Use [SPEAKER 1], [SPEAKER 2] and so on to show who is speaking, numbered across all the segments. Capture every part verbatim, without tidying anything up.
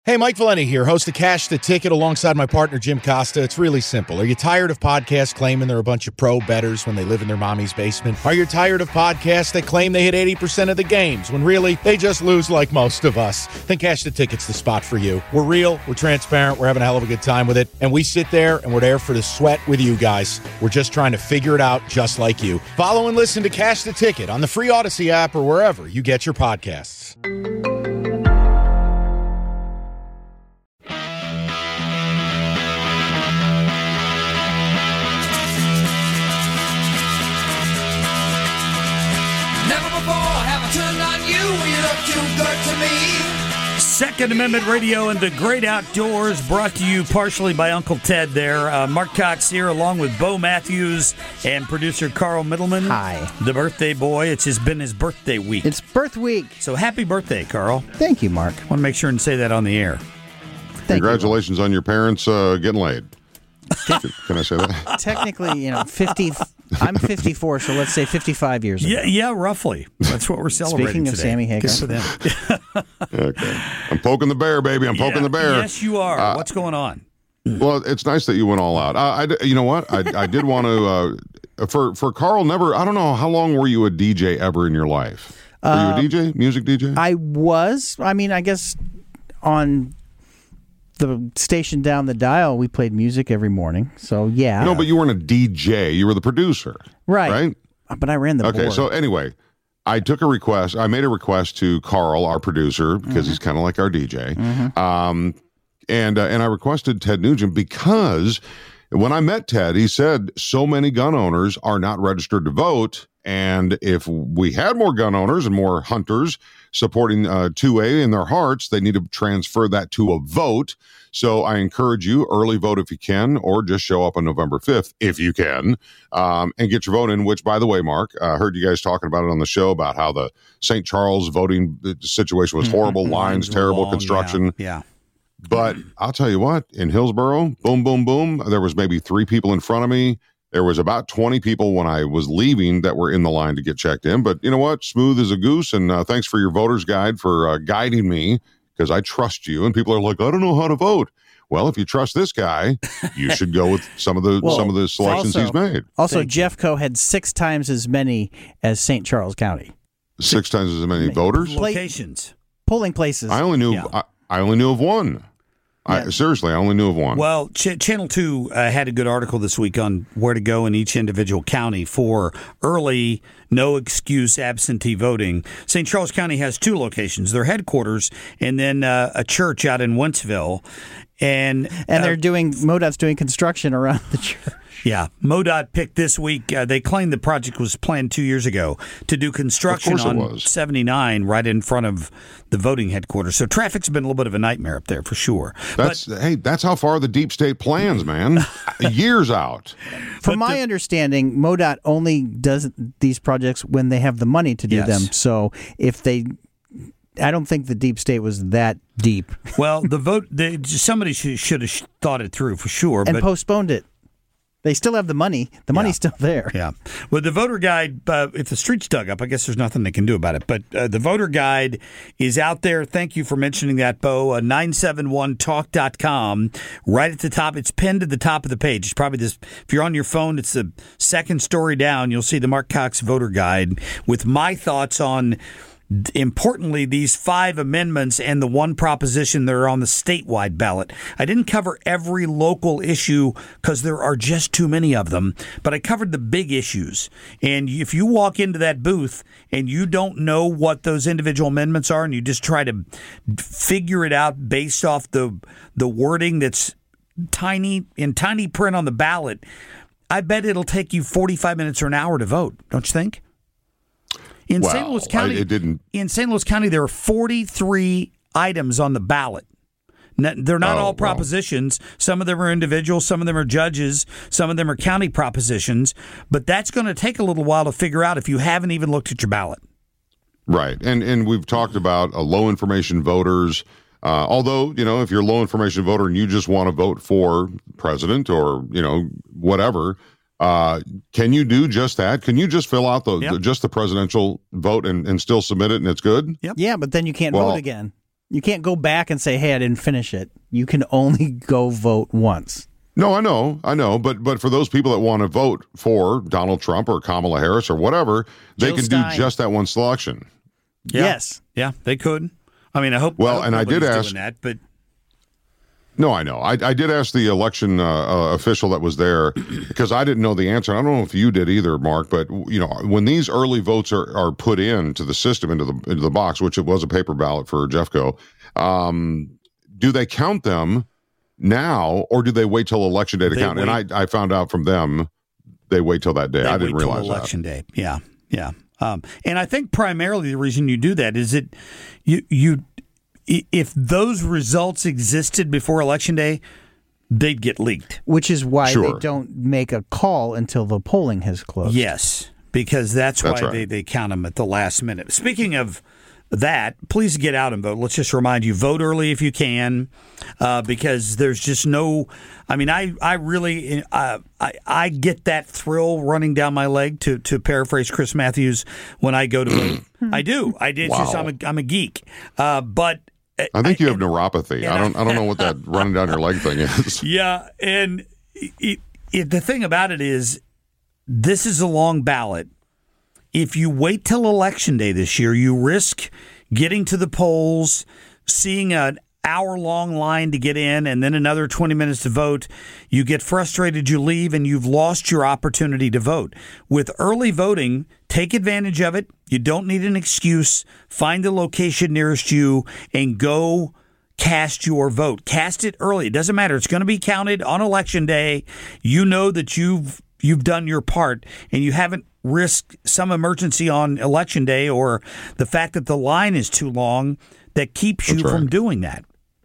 [SPEAKER 1] Hey, Mike Valenti here, host of Cash the Ticket alongside my partner, Jim Costa. It's really simple. Are you tired of podcasts claiming they're a bunch of pro bettors when they live in their mommy's basement? Are you tired of podcasts that claim they hit eighty percent of the games when really they just lose like most of us? Then Cash the Ticket's the spot for you. We're real, we're transparent, we're having a hell of a good time with it, and we sit there and we're there for the sweat with you guys. We're just trying to figure it out just like you. Follow and listen to Cash the Ticket on the free Odyssey app or wherever you get your podcasts.
[SPEAKER 2] Second Amendment Radio and the Great Outdoors, brought to you partially by Uncle Ted there. Uh, Mark Cox here along with Bo Matthews and producer Carl Middleman.
[SPEAKER 3] Hi.
[SPEAKER 2] The birthday boy. It's just been his birthday week.
[SPEAKER 3] It's birth week.
[SPEAKER 2] So happy birthday, Carl.
[SPEAKER 3] Thank you, Mark.
[SPEAKER 2] Want to make sure and say that on the air.
[SPEAKER 3] Thank
[SPEAKER 4] Congratulations
[SPEAKER 3] you.
[SPEAKER 4] on your parents uh, getting laid. Can I say that?
[SPEAKER 3] Technically, you know, fifty. I'm fifty-four, so let's say fifty-five years ago.
[SPEAKER 2] Yeah, yeah, roughly. That's what we're celebrating
[SPEAKER 3] Speaking of
[SPEAKER 2] today.
[SPEAKER 3] Sammy Hagar.
[SPEAKER 2] Good for them.
[SPEAKER 4] Okay. I'm poking the bear, baby. I'm poking
[SPEAKER 2] Yeah,
[SPEAKER 4] the bear.
[SPEAKER 2] Yes, you are.
[SPEAKER 4] Uh,
[SPEAKER 2] What's going on?
[SPEAKER 4] Well, it's nice that you went all out. I, I you know what? I, I did want to, uh, for, for Carl, never, I don't know, how long were you a D J ever in your life? Were
[SPEAKER 3] Uh,
[SPEAKER 4] you a D J? Music D J?
[SPEAKER 3] I was. I mean, I guess on the station down the dial, we played music every morning. So, yeah.
[SPEAKER 4] No, but you weren't a D J. You were the producer.
[SPEAKER 3] Right.
[SPEAKER 4] Right?
[SPEAKER 3] But I ran the
[SPEAKER 4] Okay,
[SPEAKER 3] board.
[SPEAKER 4] so anyway, I took a request. I made a request to Carl, our producer, because
[SPEAKER 3] Mm-hmm.
[SPEAKER 4] he's kind of like our D J. Um, and uh, and I requested Ted Nugent because when I met Ted, he said so many gun owners are not registered to vote. And if we had more gun owners and more hunters supporting uh, two A in their hearts, they need to transfer that to a vote. So I encourage you, early vote if you can, or just show up on November fifth if you can, um, and get your vote in, which, by the way, Mark, I uh, heard you guys talking about it on the show about how the Saint Charles voting situation was horrible,
[SPEAKER 2] Mm-hmm.
[SPEAKER 4] lines,
[SPEAKER 2] Lines were
[SPEAKER 4] terrible
[SPEAKER 2] long,
[SPEAKER 4] construction.
[SPEAKER 2] Yeah. yeah.
[SPEAKER 4] But I'll tell you what, in Hillsborough, boom, boom, boom, there was maybe three people in front of me. There was about twenty people when I was leaving that were in the line to get checked in. But you know what? Smooth as a goose. And uh, thanks for your voter's guide for uh, guiding me, because I trust you. And people are like, I don't know how to vote. Well, if you trust this guy, you should go with some of the
[SPEAKER 3] Well,
[SPEAKER 4] some of the selections
[SPEAKER 3] also,
[SPEAKER 4] he's made.
[SPEAKER 3] Also,
[SPEAKER 2] Thank you.
[SPEAKER 3] Jeffco had six times as many as Saint Charles County.
[SPEAKER 4] Six times as many voters.
[SPEAKER 2] Locations.
[SPEAKER 3] Polling places.
[SPEAKER 4] I only knew
[SPEAKER 2] Yeah.
[SPEAKER 4] I, I only knew of one. I,
[SPEAKER 3] Yeah.
[SPEAKER 4] seriously, I only knew of one.
[SPEAKER 2] Well, Ch- Channel two uh, had a good article this week on where to go in each individual county for early, no-excuse absentee voting. Saint Charles County has two locations, their headquarters and then uh, a church out in Wentzville. And,
[SPEAKER 3] and
[SPEAKER 2] uh,
[SPEAKER 3] they're doing, MoDOT's doing construction around the church.
[SPEAKER 2] Yeah, MoDOT picked this week. Uh, they claimed the project was planned two years ago to do construction
[SPEAKER 4] Of course it
[SPEAKER 2] on
[SPEAKER 4] was.
[SPEAKER 2] seventy-nine right in front of the voting headquarters. So traffic's been a little bit of a nightmare up there for sure.
[SPEAKER 4] that's hey, that's how far the deep state plans, man. Years out.
[SPEAKER 3] From my
[SPEAKER 2] the-
[SPEAKER 3] understanding, MoDOT only does these projects when they have the money to do
[SPEAKER 2] Yes.
[SPEAKER 3] them. So if they, I don't think the deep state was that deep
[SPEAKER 2] Well, the vote, they, somebody should, should have thought it through for sure.
[SPEAKER 3] and
[SPEAKER 2] but
[SPEAKER 3] postponed it. They still have the money. The money's
[SPEAKER 2] Yeah.
[SPEAKER 3] still there.
[SPEAKER 2] Yeah. Well, the voter guide, uh, if the street's dug up, I guess there's nothing they can do about it. But uh, the voter guide is out there. Thank you for mentioning that, Bo. Uh, nine seven one talk dot com. Right at the top. It's pinned at the top of the page. It's probably this. If you're on your phone, it's the second story down. You'll see the Mark Cox voter guide with my thoughts on, importantly, these five amendments and the one proposition that are on the statewide ballot. I didn't cover every local issue because there are just too many of them, but I covered the big issues. And if you walk into that booth and you don't know what those individual amendments are and you just try to figure it out based off the the wording that's tiny in tiny print on the ballot, I bet it'll take you forty-five minutes or an hour to vote, don't you think? In Saint
[SPEAKER 4] Well,
[SPEAKER 2] Louis County,
[SPEAKER 4] I- it didn't-
[SPEAKER 2] in Saint Louis County, there are forty-three items on the ballot. N- They're not
[SPEAKER 4] Oh,
[SPEAKER 2] all
[SPEAKER 4] well.
[SPEAKER 2] propositions. Some of them are individuals. Some of them are judges. Some of them are county propositions. But that's going to take a little while to figure out if you haven't even looked at your ballot.
[SPEAKER 4] Right. And and we've talked about uh, low information voters. Uh, although, you know, if you're a low information voter and you just want to vote for president or, you know, whatever, uh, can you do just that? Can you just fill out the,
[SPEAKER 2] Yep.
[SPEAKER 4] the just the presidential vote and, and still submit it and it's good?
[SPEAKER 2] Yep.
[SPEAKER 3] Yeah, but then you can't
[SPEAKER 4] Well,
[SPEAKER 3] vote again. You can't go back and say, hey, I didn't finish it. You can only go vote once.
[SPEAKER 4] No, I know, I know, but but for those people that want to vote for Donald Trump or Kamala Harris or whatever, they
[SPEAKER 3] Jill
[SPEAKER 4] can
[SPEAKER 3] Stein.
[SPEAKER 4] do just that one selection.
[SPEAKER 2] Yeah.
[SPEAKER 3] Yes.
[SPEAKER 2] Yeah, they could. I mean, I hope.
[SPEAKER 4] Well,
[SPEAKER 2] I hope
[SPEAKER 4] and I did
[SPEAKER 2] nobody's
[SPEAKER 4] ask-
[SPEAKER 2] doing that, but
[SPEAKER 4] No, I know. I, I did ask the election uh, uh, official that was there because I didn't know the answer. I don't know if you did either, Mark, but you know, when these early votes are, are put into the system, into the into the box, which it was a paper ballot for Jeffco, um, do they count them now or do they wait till election day to
[SPEAKER 2] They
[SPEAKER 4] count?
[SPEAKER 2] wait.
[SPEAKER 4] And I, I found out from them they wait till that day.
[SPEAKER 2] they
[SPEAKER 4] I didn't
[SPEAKER 2] wait till
[SPEAKER 4] realize that.
[SPEAKER 2] election day. Yeah, yeah. Um, and I think primarily the reason you do that is that you you i- if those results existed before election day, they'd get leaked.
[SPEAKER 3] Which is why
[SPEAKER 4] Sure.
[SPEAKER 3] they don't make a call until the polling has closed.
[SPEAKER 2] Yes, because that's,
[SPEAKER 4] That's
[SPEAKER 2] why
[SPEAKER 4] right.
[SPEAKER 2] they, they count them at the last minute. Speaking of that, please get out and vote. Let's just remind you, vote early if you can, uh, because there's just no. I mean, I I really uh, I I get that thrill running down my leg, to to paraphrase Chris Matthews, when I go to vote. I do. I did. Just
[SPEAKER 4] Wow.
[SPEAKER 2] I'm a I'm a geek, uh, but.
[SPEAKER 4] I think you have
[SPEAKER 2] and-
[SPEAKER 4] neuropathy. I don't I don't know what that running down your leg thing is.
[SPEAKER 2] Yeah, and it, it, the thing about it is, this is a long ballot. If you wait till election day this year, you risk getting to the polls, seeing an hour-long line to get in, and then another twenty minutes to vote. You get frustrated, you leave, and you've lost your opportunity to vote. With early voting, take advantage of it. You don't need an excuse. Find the location nearest you and go cast your vote. Cast it early. It doesn't matter. It's going to be counted on election day. You know that you've you've done your part and you haven't risked some emergency on election day or the fact that the line is too long that keeps you
[SPEAKER 4] That's right.
[SPEAKER 2] from doing that.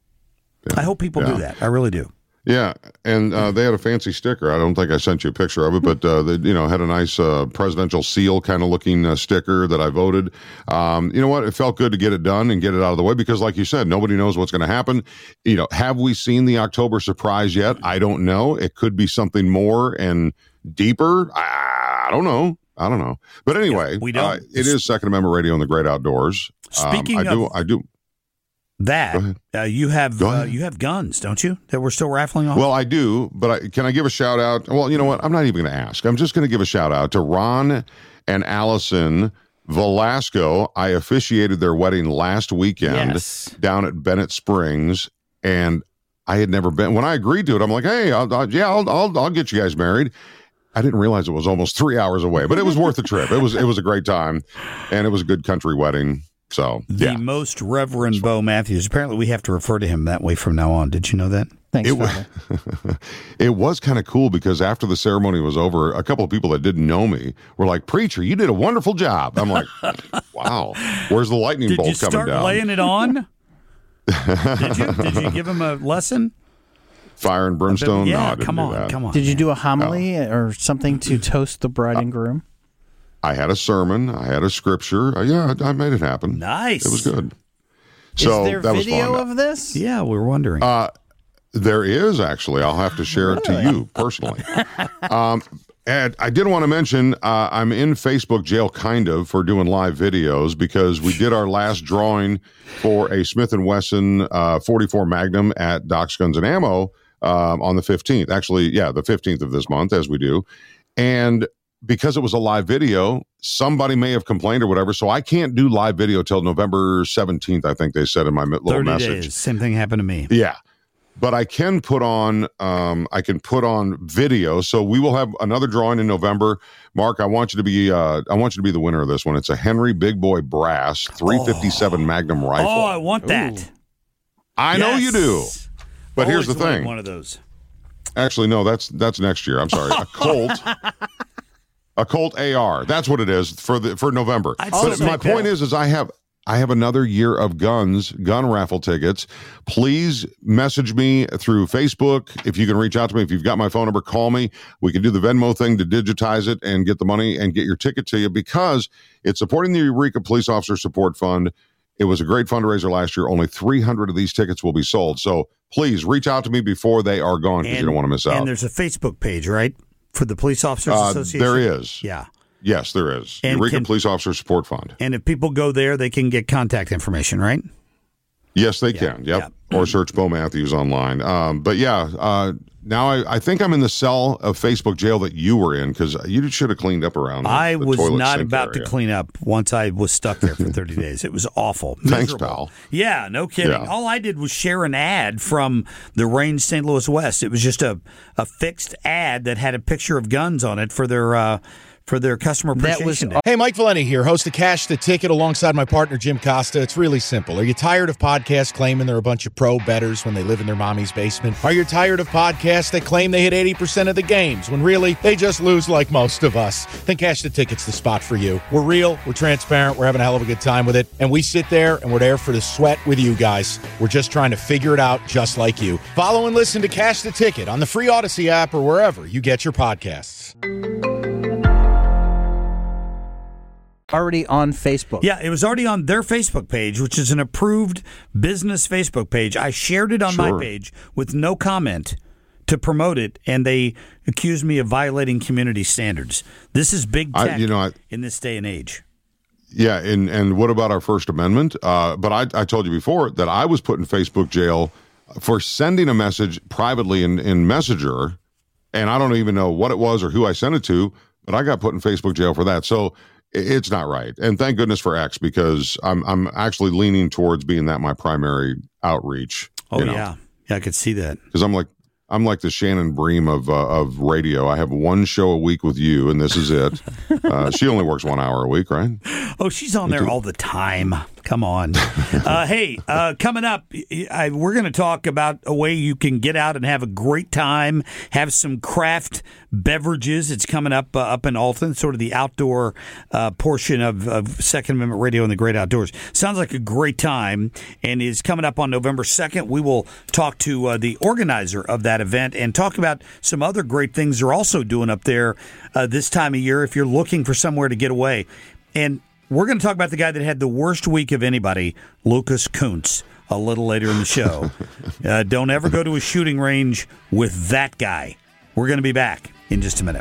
[SPEAKER 2] I hope people
[SPEAKER 4] Yeah.
[SPEAKER 2] do that. I really do.
[SPEAKER 4] Yeah, and uh, they had a fancy sticker. I don't think I sent you a picture of it, but uh, they, you know, had a nice uh, presidential seal kind of looking uh, sticker that I voted. Um, you know what? It felt good to get it done and get it out of the way because, like you said, nobody knows what's going to happen. You know, have we seen the October surprise yet? I don't know. It could be something more and deeper. I, I don't know. I don't know. But anyway,
[SPEAKER 2] we don't.
[SPEAKER 4] Uh, it is Second Amendment Radio in the Great Outdoors.
[SPEAKER 2] Speaking
[SPEAKER 4] um, I do.
[SPEAKER 2] of-
[SPEAKER 4] I do. Go
[SPEAKER 2] That
[SPEAKER 4] ahead.
[SPEAKER 2] uh, you have
[SPEAKER 4] Go
[SPEAKER 2] uh,
[SPEAKER 4] ahead.
[SPEAKER 2] you have guns, don't you? That we're still raffling off.
[SPEAKER 4] Well, I do, but I, can I give a shout out? Well, you know what? I'm not even going to ask. I'm just going to give a shout out to Ron and Allison Velasco. I officiated their wedding last weekend
[SPEAKER 3] Yes.
[SPEAKER 4] down at Bennett Springs, and I had never been. When I agreed to it, I'm like, hey, I'll, I'll, yeah, I'll, I'll, I'll get you guys married. I didn't realize it was almost three hours away, but it was worth the trip. It was it was a great time, and it was a good country wedding. So
[SPEAKER 2] the
[SPEAKER 4] yeah,
[SPEAKER 2] most Reverend Bo Matthews. Apparently, we have to refer to him that way from now on. Did you know that?
[SPEAKER 3] Thanks,
[SPEAKER 4] it was
[SPEAKER 3] Father.
[SPEAKER 4] it was kind of cool because after the ceremony was over, a couple of people that didn't know me were like, "Preacher, you did a wonderful job." I'm like, "Wow, where's the lightning
[SPEAKER 2] Did
[SPEAKER 4] bolt
[SPEAKER 2] you
[SPEAKER 4] coming
[SPEAKER 2] start
[SPEAKER 4] down?"
[SPEAKER 2] laying it on? Did you? Did you give him a lesson?
[SPEAKER 4] Fire and brimstone?
[SPEAKER 2] Yeah,
[SPEAKER 4] no, I didn't
[SPEAKER 2] come
[SPEAKER 4] do
[SPEAKER 2] on,
[SPEAKER 4] that.
[SPEAKER 2] come on.
[SPEAKER 3] Did you
[SPEAKER 2] man.
[SPEAKER 3] do a homily or something to toast the bride and groom?
[SPEAKER 4] I had a sermon. I had a scripture. Uh, yeah, I, I made it happen.
[SPEAKER 2] Nice.
[SPEAKER 4] It was good. So
[SPEAKER 3] Is there
[SPEAKER 4] that was
[SPEAKER 3] video
[SPEAKER 4] fun.
[SPEAKER 3] of this?
[SPEAKER 2] Yeah, we were wondering.
[SPEAKER 4] Uh, there is actually. I'll have to share it to you personally. um, and I did want to mention uh, I'm in Facebook jail kind of for doing live videos because we did our last drawing for a Smith and Wesson uh, forty-four Magnum at Doc's Guns and Ammo um, on the fifteenth. Actually, yeah, the fifteenth of this month, as we do. And because it was a live video, somebody may have complained or whatever. So I can't do live video till November seventeenth, I think they said in my mi- little
[SPEAKER 2] Thirty
[SPEAKER 4] message.
[SPEAKER 2] days. Same thing happened to me.
[SPEAKER 4] Yeah. But I can put on um, I can put on video. So we will have another drawing in November. Mark, I want you to be uh, I want you to be the winner of this one. It's a Henry Big Boy Brass three fifty-seven Magnum rifle.
[SPEAKER 2] Oh, I want that.
[SPEAKER 4] I know you do.
[SPEAKER 2] Yes.
[SPEAKER 4] But here's the
[SPEAKER 2] Always wanted
[SPEAKER 4] thing.
[SPEAKER 2] One of those.
[SPEAKER 4] Actually, no, that's that's next year. I'm sorry. A Colt. A Colt A R. That's what it is for the for November.
[SPEAKER 2] I'd
[SPEAKER 4] But
[SPEAKER 2] still
[SPEAKER 4] my
[SPEAKER 2] take that.
[SPEAKER 4] point is, is I have I have another year of guns, gun raffle tickets. Please message me through Facebook. If you can reach out to me, if you've got my phone number, call me. We can do the Venmo thing to digitize it and get the money and get your ticket to you because it's supporting the Eureka Police Officer Support Fund. It was a great fundraiser last year. Only three hundred of these tickets will be sold. So please reach out to me before they are gone because you don't want to miss out.
[SPEAKER 2] And there's a Facebook page, right, for the Police Officers
[SPEAKER 4] Uh,
[SPEAKER 2] Association?
[SPEAKER 4] there is.
[SPEAKER 2] Yeah.
[SPEAKER 4] Yes, there is.
[SPEAKER 2] And
[SPEAKER 4] Eureka
[SPEAKER 2] can-
[SPEAKER 4] Police Officer Support Fund.
[SPEAKER 2] And if people go there, they can get contact information, right?
[SPEAKER 4] Yes, they
[SPEAKER 2] Yeah,
[SPEAKER 4] can. Yep.
[SPEAKER 2] yeah.
[SPEAKER 4] Or search Bo Matthews online. Um, but yeah, uh, now I, I think I'm in the cell of Facebook jail that you were in because you should have cleaned up around. The,
[SPEAKER 2] I
[SPEAKER 4] the
[SPEAKER 2] was
[SPEAKER 4] toilet
[SPEAKER 2] not
[SPEAKER 4] sink
[SPEAKER 2] about
[SPEAKER 4] area.
[SPEAKER 2] to clean up once I was stuck there for thirty days. It was awful.
[SPEAKER 4] Thanks,
[SPEAKER 2] Miserable.
[SPEAKER 4] pal.
[SPEAKER 2] Yeah, no kidding.
[SPEAKER 4] Yeah.
[SPEAKER 2] All I did was share an ad from the Range Saint Louis West. It was just a, a fixed ad that had a picture of guns on it for their uh, for their customer
[SPEAKER 3] That was
[SPEAKER 2] appreciation day.
[SPEAKER 1] Hey, Mike Valenti here, host of Cash the Ticket alongside my partner, Jim Costa. It's really simple. Are you tired of podcasts claiming they're a bunch of pro bettors when they live in their mommy's basement? Are you tired of podcasts that claim they hit eighty percent of the games when really they just lose like most of us? Then Cash the Ticket's the spot for you. We're real, we're transparent, we're having a hell of a good time with it, and we sit there and we're there for the sweat with you guys. We're just trying to figure it out just like you. Follow and listen to Cash the Ticket on the free Odyssey app or wherever you get your podcasts.
[SPEAKER 3] Already on Facebook.
[SPEAKER 2] Yeah, it was already on their Facebook page, which is an approved business Facebook page. I shared it on
[SPEAKER 4] Sure.
[SPEAKER 2] my page with no comment to promote it, and they accused me of violating community standards. This is big
[SPEAKER 4] I-
[SPEAKER 2] tech
[SPEAKER 4] you know, I-
[SPEAKER 2] in this day and age.
[SPEAKER 4] Yeah, and and what about our First Amendment? Uh, but I, I told you before that I was put in Facebook jail for sending a message privately in, in Messenger, and I don't even know what it was or who I sent it to, but I got put in Facebook jail for that. So it's not right. And thank goodness for X, because I'm I'm actually leaning towards being that my primary outreach.
[SPEAKER 2] Oh,
[SPEAKER 4] you know?
[SPEAKER 2] yeah. Yeah, I could see that.
[SPEAKER 4] Because I'm like I'm like the Shannon Bream of uh, of radio. I have one show a week with you, and this is it. Uh, she only works one hour a week, right?
[SPEAKER 2] Oh, she's on there all the time. Come on. Uh, hey, uh, coming up, I, we're going to talk about a way you can get out and have a great time, have some craft beverages. It's coming up uh, up in Alton, sort of the outdoor uh, portion of, of Second Amendment Radio and the Great Outdoors. Sounds like a great time, and is coming up on November second. We will talk to uh, the organizer of that event and talk about some other great things they're also doing up there uh, this time of year if you're looking for somewhere to get away. And we're going to talk about the guy that had the worst week of anybody, Lucas Kuntz, a little later in the show. uh, don't ever go to a shooting range with that guy. We're going to be back in just a minute.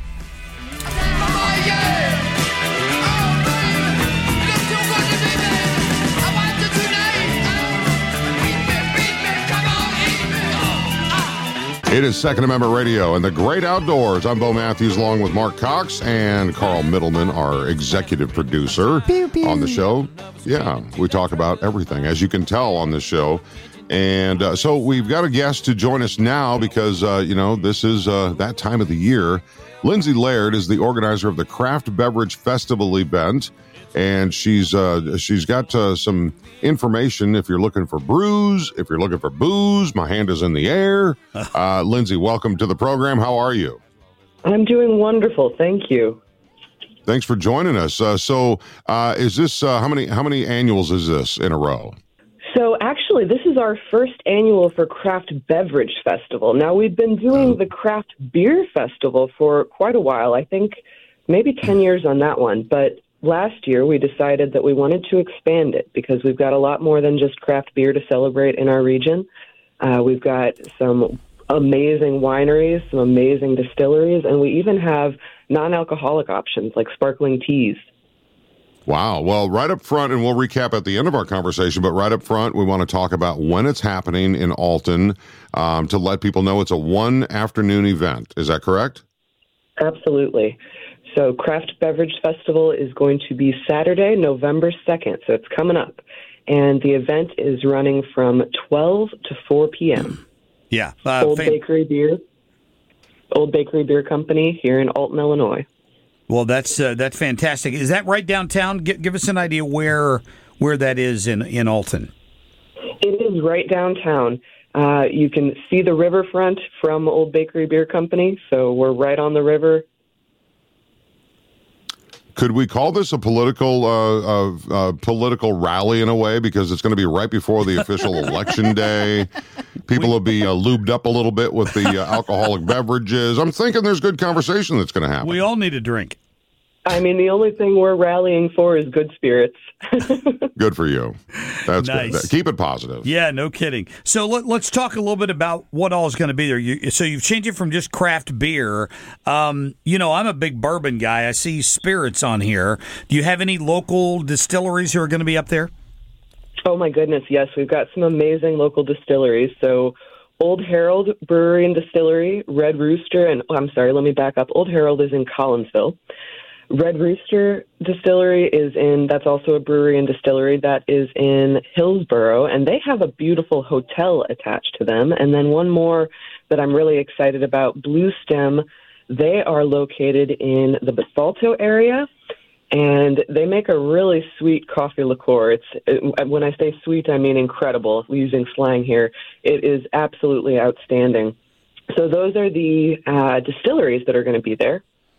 [SPEAKER 4] It is Second Amendment Radio and the Great Outdoors. I'm Bo Matthews, along with Mark Cox and Carl Middleman, our executive producer
[SPEAKER 3] Pew, pew.
[SPEAKER 4] on the show. Yeah, we talk about everything, as you can tell on this show. And uh, so we've got a guest to join us now because, uh, you know, this is uh, that time of the year. Lindsay Laird is the organizer of the Craft Beverage Festival event, and she's uh, she's got uh, some information if you're looking for brews, if you're looking for booze. My hand is in the air. Uh, Lindsay, welcome to the program. How are you?
[SPEAKER 5] I'm doing wonderful. Thank you.
[SPEAKER 4] Thanks for joining us. Uh, so uh, is this, uh, how many how many annuals is this in a row?
[SPEAKER 5] So actually, this is our first annual for Craft Beverage Festival. Now, we've been doing the Craft Beer Festival for quite a while. I think maybe ten years on that one. But last year, we decided that we wanted to expand it because we've got a lot more than just craft beer to celebrate in our region. Uh, we've got some amazing wineries, some amazing distilleries, and we even have non-alcoholic options like sparkling teas.
[SPEAKER 4] Wow. Well, right up front, and we'll recap at the end of our conversation, but right up front, we want to talk about when it's happening in Alton um, to let people know it's a one afternoon event. Is that correct?
[SPEAKER 5] Absolutely. So Craft Beverage Festival is going to be Saturday, November second, so it's coming up. And the event is running from twelve to four p.m.
[SPEAKER 2] Yeah. Uh,
[SPEAKER 5] Old
[SPEAKER 2] fan-
[SPEAKER 5] Bakery Beer, Old Bakery Beer Company here in Alton, Illinois.
[SPEAKER 2] Well, that's uh, that's fantastic. Is that right downtown? Give, give us an idea where where that is in, in Alton.
[SPEAKER 5] It is right downtown. Uh, you can see the riverfront from Old Bakery Beer Company, so we're right on the river.
[SPEAKER 4] Could we call this a political uh, uh, uh, political rally in a way, because it's going to be right before the official election day? People will be uh, lubed up a little bit with the uh, alcoholic beverages. I'm thinking there's good conversation that's going to happen.
[SPEAKER 2] We all need a drink.
[SPEAKER 5] I mean, the only thing we're rallying for is good spirits.
[SPEAKER 4] Good for you. That's
[SPEAKER 2] Nice.
[SPEAKER 4] good. Keep it positive.
[SPEAKER 2] Yeah, no kidding. So let, let's talk a little bit about what all is going to be there. You, so you've changed it from just craft beer. Um, you know, I'm a big bourbon guy. I see spirits on here. Do you have any local distilleries who are going to be up there?
[SPEAKER 5] Oh, my goodness, yes. We've got some amazing local distilleries. So Old Herald Brewery and Distillery, Red Rooster, and oh, I'm sorry, let me back up. Old Herald is in Collinsville. Red Rooster Distillery is in, that's also a brewery and distillery, that is in Hillsboro, and they have a beautiful hotel attached to them. And then one more that I'm really excited about, Blue Stem. They are located in the Basalto area, and they make a really sweet coffee liqueur. It's it, when I say sweet, I mean incredible, using slang here. It is absolutely outstanding. So those are the uh, distilleries that are going to be there.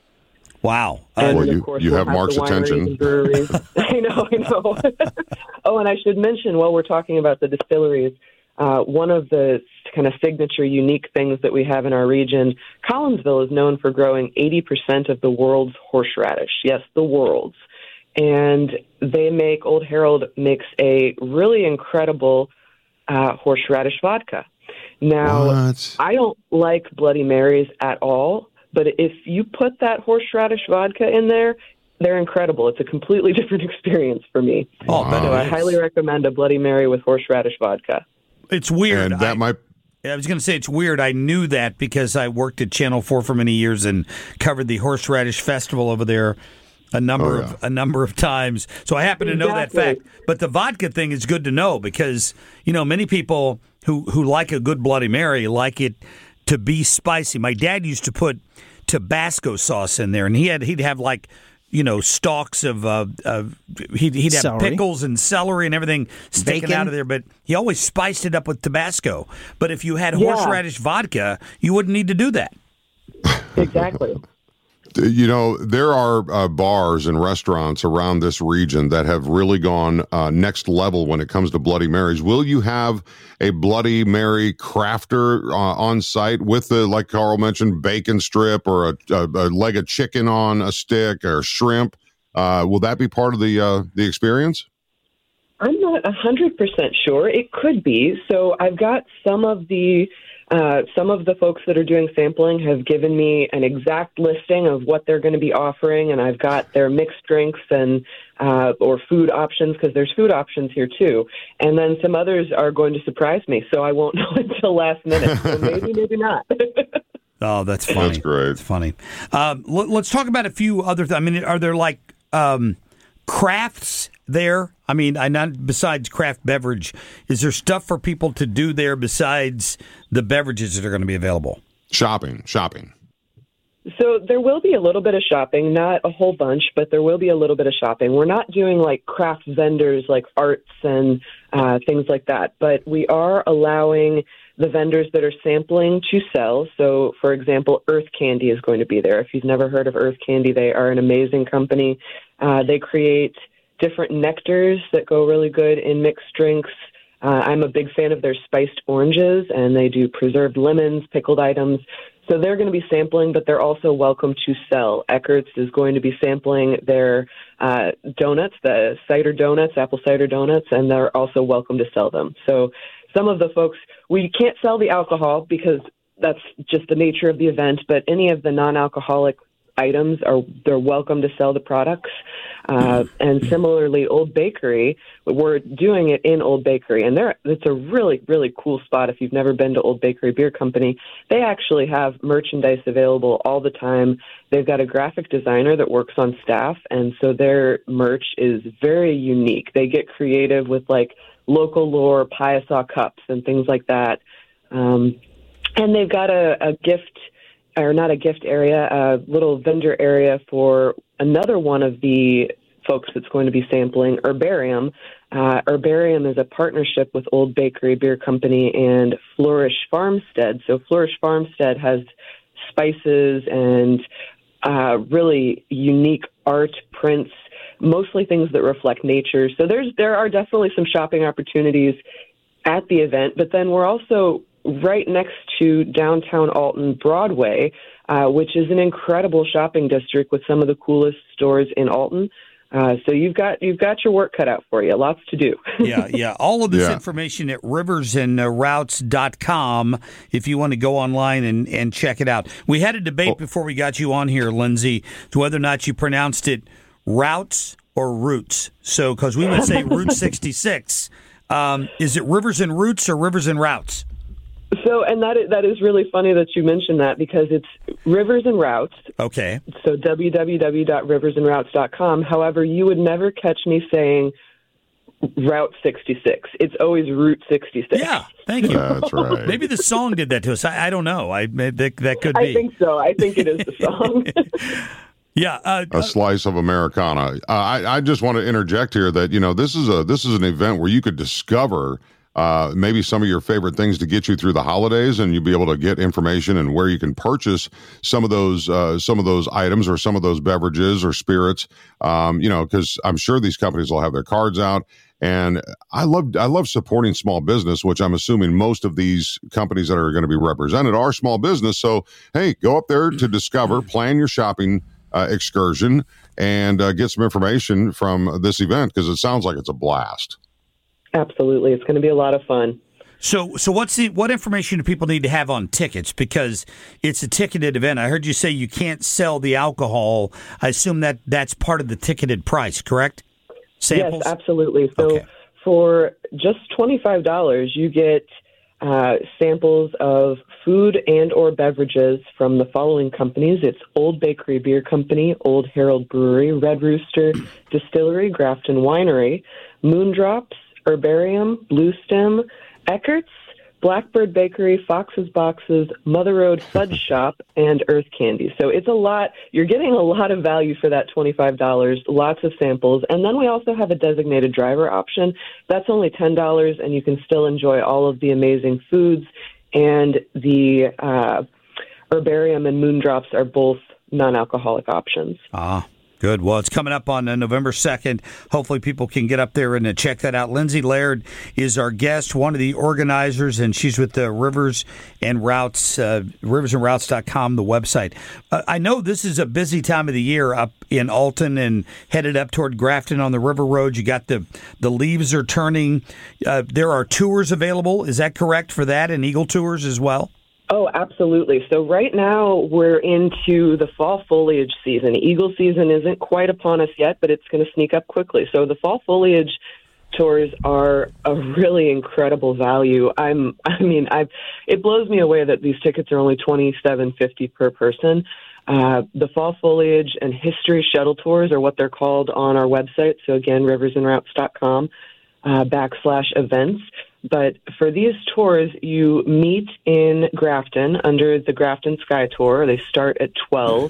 [SPEAKER 2] Wow.
[SPEAKER 5] And
[SPEAKER 4] well,
[SPEAKER 5] of
[SPEAKER 4] you,
[SPEAKER 5] course,
[SPEAKER 4] you
[SPEAKER 5] we'll
[SPEAKER 4] have
[SPEAKER 5] have
[SPEAKER 4] Mark's
[SPEAKER 5] the wineries
[SPEAKER 4] attention.
[SPEAKER 5] and breweries. I know, I know. Oh, and I should mention, while we're talking about the distilleries, uh, one of the kind of signature unique things that we have in our region, Collinsville is known for growing eighty percent of the world's horseradish. Yes, the world's. And they make, Old Herald makes a really incredible uh, horseradish vodka. Now,
[SPEAKER 4] What?
[SPEAKER 5] I don't like Bloody Marys at all, but if you put that horseradish vodka in there, they're incredible. It's a completely different experience for me.
[SPEAKER 2] Oh, I bet
[SPEAKER 5] So
[SPEAKER 2] it
[SPEAKER 5] I
[SPEAKER 2] is.
[SPEAKER 5] highly recommend a Bloody Mary with horseradish vodka.
[SPEAKER 2] It's weird.
[SPEAKER 4] And that
[SPEAKER 2] I,
[SPEAKER 4] might
[SPEAKER 2] I was going to say it's weird. I knew that because I worked at Channel four for many years and covered the Horseradish Festival over there a number
[SPEAKER 4] Oh, yeah.
[SPEAKER 2] of a number of times. So I happen to know that
[SPEAKER 5] Exactly.
[SPEAKER 2] fact. But the vodka thing is good to know because, you know, many people who, who like a good Bloody Mary like it to be spicy. My dad used to put Tabasco sauce in there, and he had he'd have like, you know, stalks of uh, of he'd, he'd have
[SPEAKER 3] Celery.
[SPEAKER 2] pickles and celery and everything sticking
[SPEAKER 3] Bacon.
[SPEAKER 2] out of there. But he always spiced it up with Tabasco. But if you had
[SPEAKER 5] Yeah.
[SPEAKER 2] horseradish vodka, you wouldn't need to do that.
[SPEAKER 5] Exactly.
[SPEAKER 4] You know, there are uh, bars and restaurants around this region that have really gone uh, next level when it comes to Bloody Marys. Will you have a Bloody Mary crafter uh, on site with the, like Carl mentioned, bacon strip or a, a, a leg of chicken on a stick or shrimp? Uh, will that be part of the uh, the experience?
[SPEAKER 5] I'm not one hundred percent sure. It could be. So I've got some of the uh, some of the folks that are doing sampling have given me an exact listing of what they're going to be offering, and I've got their mixed drinks and uh, or food options, because there's food options here too. And then some others are going to surprise me, so I won't know until last minute. So maybe, maybe not.
[SPEAKER 2] Oh, that's funny.
[SPEAKER 4] That's great.
[SPEAKER 2] That's funny. Um, let, let's talk about a few other. Th- I mean, are there like um, crafts there? I mean, I not besides craft beverage, is there stuff for people to do there besides the beverages that are going to be available?
[SPEAKER 4] Shopping, shopping.
[SPEAKER 5] So there will be a little bit of shopping, not a whole bunch, but there will be a little bit of shopping. We're not doing like craft vendors like arts and uh, things like that, but we are allowing the vendors that are sampling to sell. So, for example, Earth Candy is going to be there. If you've never heard of Earth Candy, they are an amazing company. Uh, they create different nectars that go really good in mixed drinks. Uh, I'm a big fan of their spiced oranges, and they do preserved lemons, pickled items. So they're going to be sampling, but they're also welcome to sell. Eckert's is going to be sampling their uh, donuts, the cider donuts, apple cider donuts, and they're also welcome to sell them. So some of the folks, we can't sell the alcohol because that's just the nature of the event, but any of the non-alcoholic items are they're welcome to sell the products. Uh, and similarly, Old Bakery, we're doing it in Old Bakery, and they're, it's a really, really cool spot. If you've never been to Old Bakery Beer Company, they actually have merchandise available all the time. They've got a graphic designer that works on staff, and so their merch is very unique. They get creative with like local lore, Piasaw cups, and things like that. Um, and they've got a, a gift, or not a gift area, a little vendor area for another one of the folks that's going to be sampling, Herbarium. Uh, Herbarium is a partnership with Old Bakery Beer Company and Flourish Farmstead. So Flourish Farmstead has spices and uh, really unique art prints, mostly things that reflect nature. So there's there are definitely some shopping opportunities at the event, but then we're also right next to downtown Alton Broadway, uh, which is an incredible shopping district with some of the coolest stores in Alton. Uh, so you've got you've got your work cut out for you. Lots to do.
[SPEAKER 2] Yeah, yeah. All of this
[SPEAKER 4] Yeah.
[SPEAKER 2] information at rivers and routes dot com if you want to go online and, and check it out. We had a debate
[SPEAKER 4] Oh.
[SPEAKER 2] before we got you on here, Lindsay, to whether or not you pronounced it routes or roots. So, because we would say Route sixty-six, Um, is it Rivers and Roots or Rivers and Routes?
[SPEAKER 5] So, and that is, that is really funny that you mentioned that because it's Rivers and Routes.
[SPEAKER 2] Okay.
[SPEAKER 5] So w w w dot rivers and routes dot com. However, you would never catch me saying Route sixty-six. It's always Route sixty-six.
[SPEAKER 2] Yeah, thank you.
[SPEAKER 4] That's right.
[SPEAKER 2] Maybe the song did that to us. I, I don't know. I that, that could be.
[SPEAKER 5] I think so. I think it is the song.
[SPEAKER 2] Yeah, uh,
[SPEAKER 4] a slice of Americana. Uh, I, I just want to interject here that, you know, this is a this is an event where you could discover uh, maybe some of your favorite things to get you through the holidays, and you'll be able to get information and where you can purchase some of those uh, some of those items or some of those beverages or spirits. Um, you know, because I'm sure these companies will have their cards out. And I love I love supporting small business, which I'm assuming most of these companies that are going to be represented are small business. So, hey, go up there to discover, plan your shopping Uh, excursion, and uh, get some information from this event because it sounds like it's a blast.
[SPEAKER 5] Absolutely. It's going to be a lot of fun.
[SPEAKER 2] So, so what's the what information do people need to have on tickets? Because it's a ticketed event. I heard you say you can't sell the alcohol. I assume that that's part of the ticketed price, correct? Samples?
[SPEAKER 5] Yes, absolutely. So
[SPEAKER 2] Okay.
[SPEAKER 5] for just twenty-five dollars, you get uh, samples of food and or beverages from the following companies. It's Old Bakery Beer Company, Old Herald Brewery, Red Rooster Distillery, Grafton Winery, Moondrops, Herbarium, Blue Stem, Eckert's, Blackbird Bakery, Fox's Boxes, Mother Road Fudge Shop, and Earth Candy. So it's a lot. You're getting a lot of value for that twenty-five dollars, lots of samples. And then we also have a designated driver option. That's only ten dollars, and you can still enjoy all of the amazing foods. And the uh, Herbarium and Moondrops are both non-alcoholic options.
[SPEAKER 2] Ah, good. Well, it's coming up on uh, November second. Hopefully people can get up there and uh, check that out. Lindsay Laird is our guest, one of the organizers, and she's with the Rivers and Routes, uh, rivers and routes dot com, the website. Uh, I know this is a busy time of the year up in Alton and headed up toward Grafton on the River Road. You got the, the leaves are turning. Uh, there are tours available. Is that correct for that, and Eagle Tours as well?
[SPEAKER 5] Oh, absolutely. So right now we're into the fall foliage season. Eagle season isn't quite upon us yet, but it's going to sneak up quickly. So the fall foliage tours are a really incredible value. I'm, I mean, I, it blows me away that these tickets are only twenty-seven fifty per person. Uh, the fall foliage and history shuttle tours are what they're called on our website. So again, rivers and routes dot com uh, backslash events. But for these tours, you meet in Grafton under the Grafton Sky Tour. They start at twelve,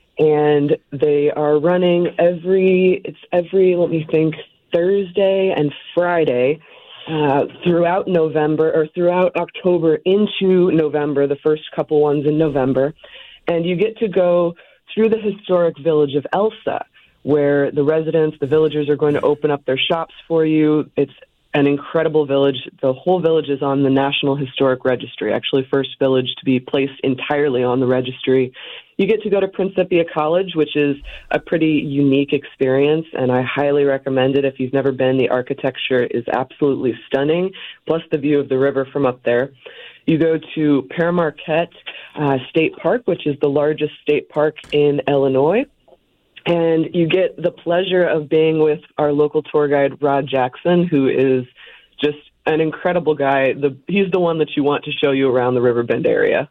[SPEAKER 5] and they are running every, it's every, let me think, Thursday and Friday uh, throughout November, or throughout October into November, the first couple ones in November. And you get to go through the historic village of Elsa, where the residents, the villagers are going to open up their shops for you. It's an incredible village. The whole village is on the National Historic Registry, actually first village to be placed entirely on the registry. You get to go to Principia College, which is a pretty unique experience, and I highly recommend it. If you've never been, the architecture is absolutely stunning, plus the view of the river from up there. You go to Pere Marquette uh, State Park, which is the largest state park in Illinois. And you get the pleasure of being with our local tour guide, Rod Jackson, who is just an incredible guy. The, he's the one that you want to show you around the Riverbend area.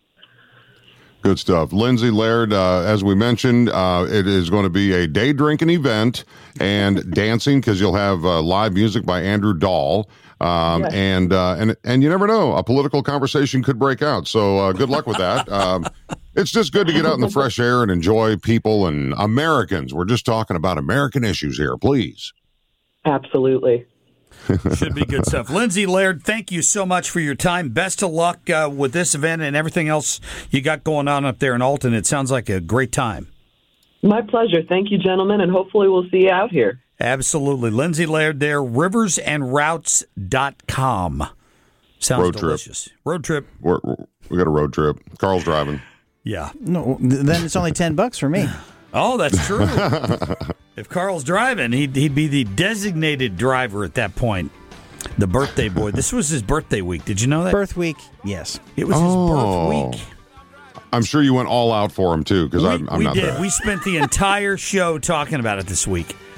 [SPEAKER 4] Good stuff. Lindsay Laird, uh, as we mentioned, uh, it is going to be a day drinking event and dancing because you'll have uh, live music by Andrew Dahl. Um,
[SPEAKER 5] yes.
[SPEAKER 4] and, uh, and, and you never know, a political conversation could break out. So uh, good luck with that. Um, it's just good to get out in the fresh air and enjoy people and Americans. We're just talking about American issues here, please.
[SPEAKER 5] Absolutely.
[SPEAKER 2] Should be good stuff. Lindsay Laird, thank you so much for your time. Best of luck uh, with this event and everything else you got going on up there in Alton. It sounds like a great time.
[SPEAKER 5] My pleasure. Thank you, gentlemen, and hopefully we'll see you out here.
[SPEAKER 2] Absolutely. Lindsay Laird there, rivers and routes dot com. Sounds
[SPEAKER 4] Road
[SPEAKER 2] delicious.
[SPEAKER 4] Trip.
[SPEAKER 2] Road trip.
[SPEAKER 4] We're, we got a road trip. Carl's driving.
[SPEAKER 2] Yeah.
[SPEAKER 3] No, then it's only ten bucks for me.
[SPEAKER 2] Oh, that's true. If Carl's driving, he'd, he'd be the designated driver at that point. The birthday boy. This was his birthday week. Did you know that?
[SPEAKER 3] Birth week, yes.
[SPEAKER 2] It was
[SPEAKER 4] Oh.
[SPEAKER 2] his birth week.
[SPEAKER 4] I'm sure you went all out for him, too, because
[SPEAKER 2] We,
[SPEAKER 4] I'm, I'm
[SPEAKER 2] we
[SPEAKER 4] not
[SPEAKER 2] did.
[SPEAKER 4] there.
[SPEAKER 2] We spent the entire show talking about it this week.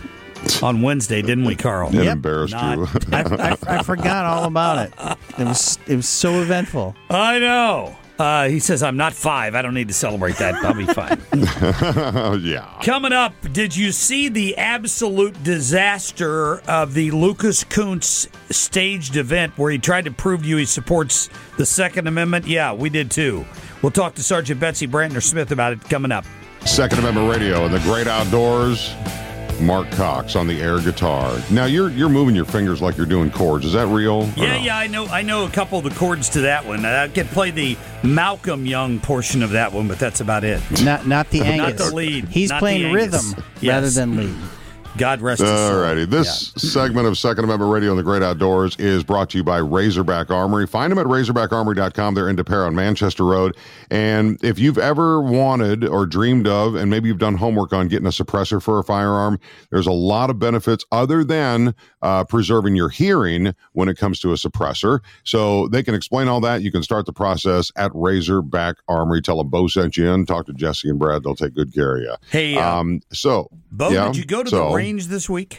[SPEAKER 2] on Wednesday, didn't we, Carl?
[SPEAKER 4] It
[SPEAKER 3] Yep.
[SPEAKER 4] embarrassed
[SPEAKER 2] Not-
[SPEAKER 4] you.
[SPEAKER 3] I, I, I forgot all about it. It was it was so eventful.
[SPEAKER 2] I know. Uh, he says, I'm not five. I don't need to celebrate that. I'll be fine.
[SPEAKER 4] Yeah.
[SPEAKER 2] Coming up, did you see the absolute disaster of the Lucas Kuntz staged event where he tried to prove to you he supports the Second Amendment? Yeah, we did too. We'll talk to Sergeant Betsy Brantner-Smith about it coming up.
[SPEAKER 4] Second Amendment Radio in the great outdoors. Mark Cox on the air guitar. Now you're you're moving your fingers like you're doing chords. Is that real? or
[SPEAKER 2] Yeah,
[SPEAKER 4] no?
[SPEAKER 2] yeah, I know. I know a couple of the chords to that one. I can play the Malcolm Young portion of that one, but that's about it.
[SPEAKER 3] Not not the Angus.
[SPEAKER 2] Not the lead.
[SPEAKER 3] He's
[SPEAKER 2] Not
[SPEAKER 3] playing
[SPEAKER 2] the Angus.
[SPEAKER 3] rhythm
[SPEAKER 2] Yes.
[SPEAKER 3] rather than lead.
[SPEAKER 2] God rest his soul.
[SPEAKER 4] All righty. This segment of Second Amendment Radio in the Great Outdoors is brought to you by Razorback Armory. Find them at razorback armory dot com. They're in De Pere on Manchester Road. And if you've ever wanted or dreamed of, and maybe you've done homework on getting a suppressor for a firearm, there's a lot of benefits other than uh, preserving your hearing when it comes to a suppressor. So they can explain all that. You can start the process at Razorback Armory. Tell them Bo sent you in. Talk to Jesse and Brad. They'll take good care of you.
[SPEAKER 2] Hey, uh,
[SPEAKER 4] Um, so,
[SPEAKER 2] Bo,
[SPEAKER 4] yeah,
[SPEAKER 2] did you go to
[SPEAKER 4] so-
[SPEAKER 2] the range this week?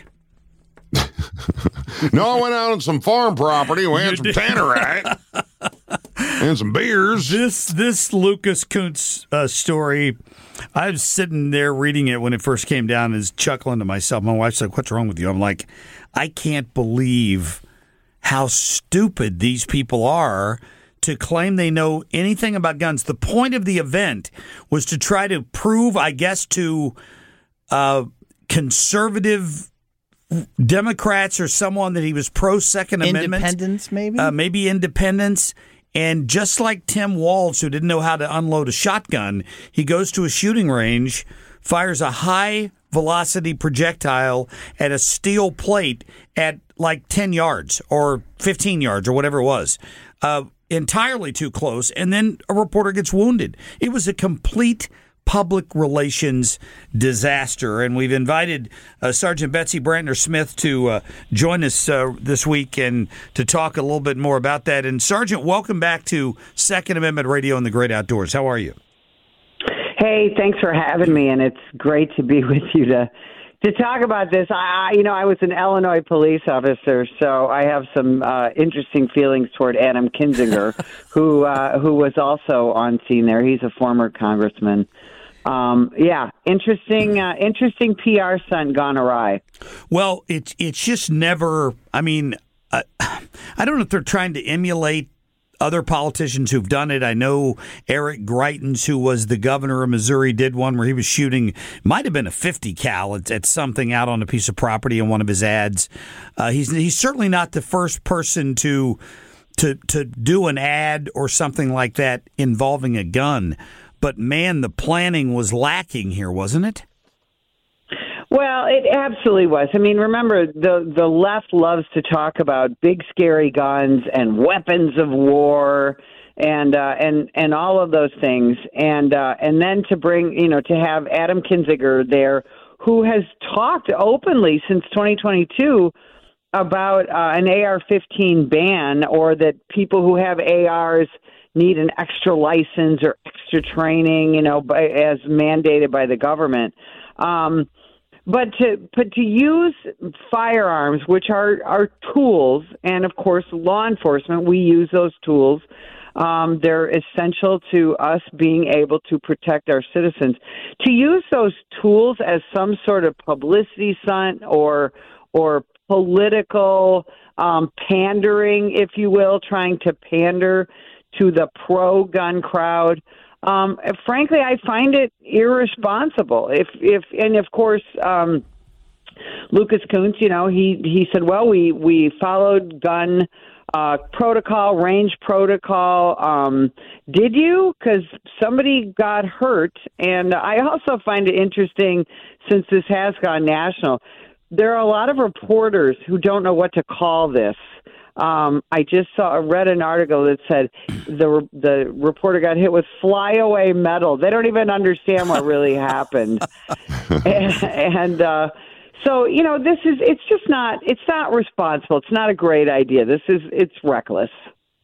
[SPEAKER 4] No, I went out on some farm property. We had some tannerite and some beers.
[SPEAKER 2] This this Lucas Kuntz uh, story, I was sitting there reading it when it first came down and was chuckling to myself. My wife's like, what's wrong with you? I'm like, I can't believe how stupid these people are to claim they know anything about guns. The point of the event was to try to prove, I guess, to uh, conservative Democrats or someone that he was pro-Second Amendment.
[SPEAKER 3] Independence, maybe?
[SPEAKER 2] Uh, maybe independence. And just like Tim Walz, who didn't know how to unload a shotgun, he goes to a shooting range, fires a high-velocity projectile at a steel plate at like ten yards or fifteen yards or whatever it was, uh, entirely too close, and then a reporter gets wounded. It was a complete public relations disaster, and we've invited uh, Sergeant Betsy Brantner-Smith to uh, join us uh, this week and to talk a little bit more about that. And Sergeant, welcome back to Second Amendment Radio in the Great Outdoors. How are you?
[SPEAKER 6] Hey, thanks for having me, and it's great to be with you to to talk about this. I, you know, I was an Illinois police officer, so I have some uh, interesting feelings toward Adam Kinzinger, who uh, who was also on scene there. He's a former congressman. Um, yeah, interesting, uh, interesting P R stunt gone awry.
[SPEAKER 2] Well, it's it's just never. I mean, uh, I don't know if they're trying to emulate other politicians who've done it. I know Eric Greitens, who was the governor of Missouri, did one where he was shooting, might have been a fifty cal at, at something out on a piece of property in one of his ads. Uh, he's he's certainly not the first person to to to do an ad or something like that involving a gun. But man, the planning was lacking here, wasn't it?
[SPEAKER 6] Well, it absolutely was. I mean, remember, the the left loves to talk about big, scary guns and weapons of war and uh, and and all of those things, and uh, and then to bring, you know, to have Adam Kinzinger there, who has talked openly since twenty twenty-two about uh, an A R fifteen ban, or that people who have A Rs need an extra license or extra training, you know, by, as mandated by the government. Um, But to but to use firearms, which are, are tools, and of course law enforcement, we use those tools. Um, they're essential to us being able to protect our citizens. To use those tools as some sort of publicity stunt or or political um, pandering, if you will, trying to pander to the pro-gun crowd. Um, frankly, I find it irresponsible. If, if, and of course, um, Lucas Kuntz, you know, he, he said, well, we, we followed gun, uh, protocol, range protocol. Um, did you? Cause somebody got hurt. And I also find it interesting, since this has gone national, there are a lot of reporters who don't know what to call this. Um, I just saw, I read an article that said the the reporter got hit with flyaway metal. They don't even understand what really happened, and, and uh, so you know, this is it's just not it's not responsible. It's not a great idea. This is it's reckless.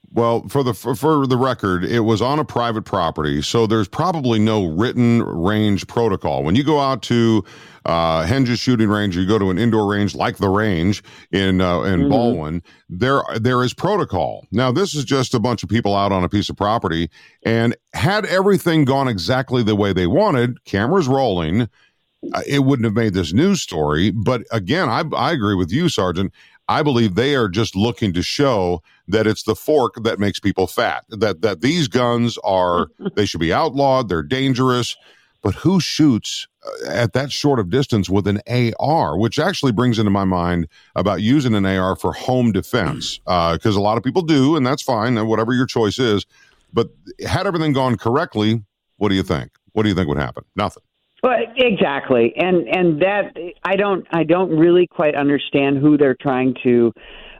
[SPEAKER 4] Well, for the for, for the record, it was on a private property, so there's probably no written range protocol. When you go out to uh, Henges shooting range, or you go to an indoor range like the range in uh, in mm-hmm. Baldwin, there there is protocol. Now, this is just a bunch of people out on a piece of property, and had everything gone exactly the way they wanted, cameras rolling, uh, it wouldn't have made this news story. But again, I I agree with you, Sergeant. I believe they are just looking to show that it's the fork that makes people fat, that that these guns are, they should be outlawed, they're dangerous. But who shoots at that short of distance with an A R, which actually brings into my mind about using an A R for home defense, because uh, a lot of people do, and that's fine, and whatever your choice is. But had everything gone correctly, what do you think? What do you think would happen? Nothing.
[SPEAKER 6] Well, exactly, and and that I don't I don't really quite understand who they're trying to